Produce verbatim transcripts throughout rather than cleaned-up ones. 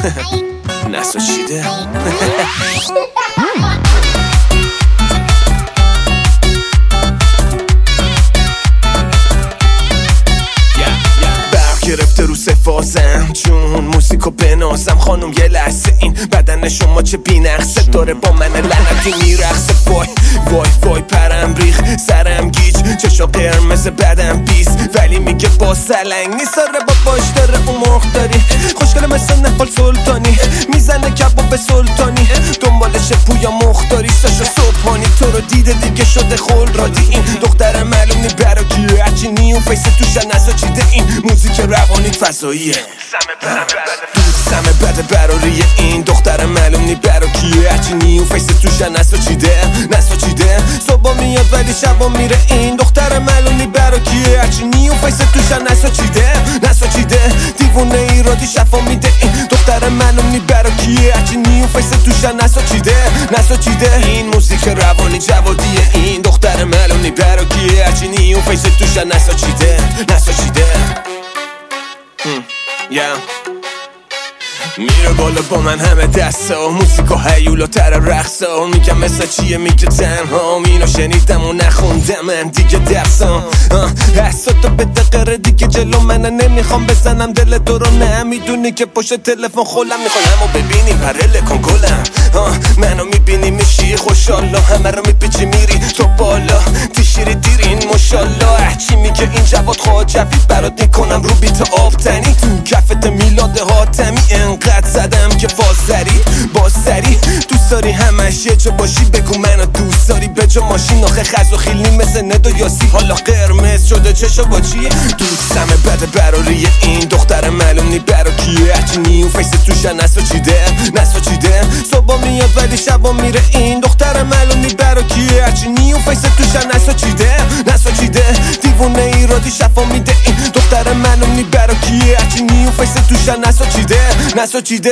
نسوچیده گرفته رو سفازم چون موسیقو بنازم خانم یه لحظه این بدن شما چه بینقصه داره با من لعنتی میرقصه وای وای وای پرم ریخ سرم گیج چشا قرمز بدم بیس ولی میگه با سلنگ نیست داره با باش داره اون مرغ داری خوشگله مثل نفال سلطانی میزنه کباب سلطانی دنبالش پویا مختاری ساشا صبحانی تو رو دیده دیگه شده خل رادی این دختر معلوم نی براکیه هرچی نیون فیس توشن نساچیده این موزیک روانی فضاییه سمه بده براریه این دختر معلوم نی براکیه هرچی نیون فیس توشن نساچیده نساچیده صبح میاد ولی شبا میره این دختر معلوم نی براکیه هرچی نیون فیس توشن نساچیده نساچیده دیوونه ایرادی شفا میده این دختر معلوم نی براکیه هرچی نیون فیس توشن نساچیده نساچیده این موزیک روانی جوادیه این دختر معلوم نی براکیه هرچی نیون فیس توشن نساچیده نساچیده yeah. میره بالا با من همه دستا موسیقا هیولا تر رقصا میگم مثل چیه میگه تنها اینو شنیدم و نخوندم من دیگه درسام حساتو به دقیقه دیگه جلو منه نمیخوام بزنم دل تو رو نمیدونی که پشت تلفن خولم میخوام همو ببینی پرله کن گلم منو میبینی میشی خوشحالا همه رو میپیچی میری تو بالا تیشیری دیرین ماشالله چی میگه این جواد خواجوی برات میکنم رو بیت آبتنی کفت میلاد حاتمی انقدر زدم که فازدری بازدری دوست داری همش یه جا باشی بگو منو دوست داری به جا ماشین آخه خز و خیلی مثل ند و یاسی حالا قرمز شده چشا با چیه دوستمه بده براریه این دختر معلوم نی براکیه هرچی نیون فیس توشن نساچیده نساچیده صبح میاد ولی شبا میره این دختر معلوم نی براکیه هرچی نیون فیس توشن نساچیده نساچیده دیوونه ایرادی شفا میده این دختر معلوم نی براکیه هرچی نیون فیس توشن نساچیده نساچیده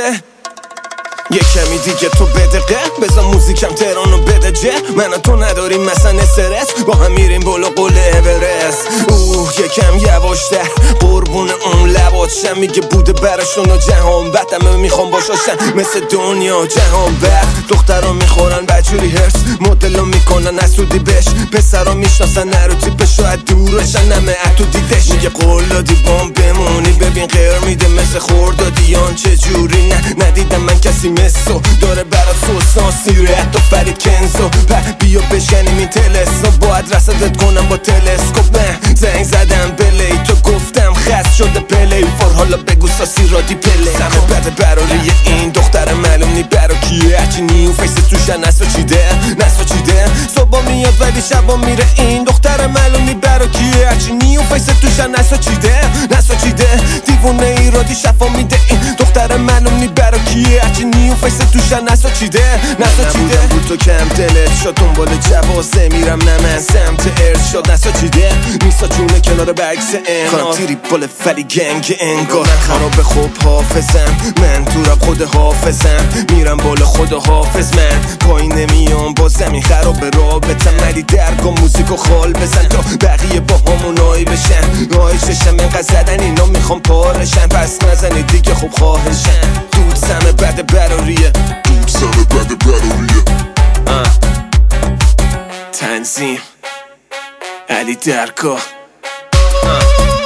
یه کمی دیگه تو بدقه بذار موزیکم تهرانو بده جه من تو نداریم مثلا استرس با هم میریم بالا قله اورست اوه یکم یواشتر قربون اون لباتشم میگه بوده براشون و جهان بعد همه میخوام باشاشن مثل دنیا جهان بعد دخترها میخورن بجوری هرس مدلو میکنن اسودی بش پسرها میشناسن نرو تیپش شاید دورشن همه اتو دیدش میگه قلادی بام بمونی ببین غیر میده مثل خوردادیان چجوری نه ندیدم من کسی مثل داره برا سوسان سیرت و فرید کنزو پر بیا بشنیم این تلسو باید رسدت کنم با تلسکوپ من زنگ زدم بلی تو گفتم خست شده پلی فور حالا بگو ساسی رادی پلی سمه بده براریه این دختر معلوم نی براکیه هرچی نیون فیس توشن نساچیده نساچیده صبح میاد ولی شبا میره این دختر معلوم نی براکیه هرچی نیون فیس توشن نساچیده نساچیده دیوونه ایرادی شفا میده این دختر معلوم نی براکیه هرچی نیون فیس توشن نساچیده نساچیده بود تو کم دلت شد دنبال جوازه میرم نه من سمت ارشاد نساچیده میساچونه کنار بکس ان کنم تیری بال فلی گنگ انگار من خراب خوب حافظم من تو رب خود حافظم میرم بالا خود حافظ من پایین نمیام با زمین خراب رابطم ولی درگاه موزیکو خال بزن تا بقیه با همون آی بشن آی چشم انقدر زدن اینا میخوام پارشن پس نزنی دیگه خوب خواهشن دود سمه بده براریه دود سمه بده براریه تنظیم علی درگاه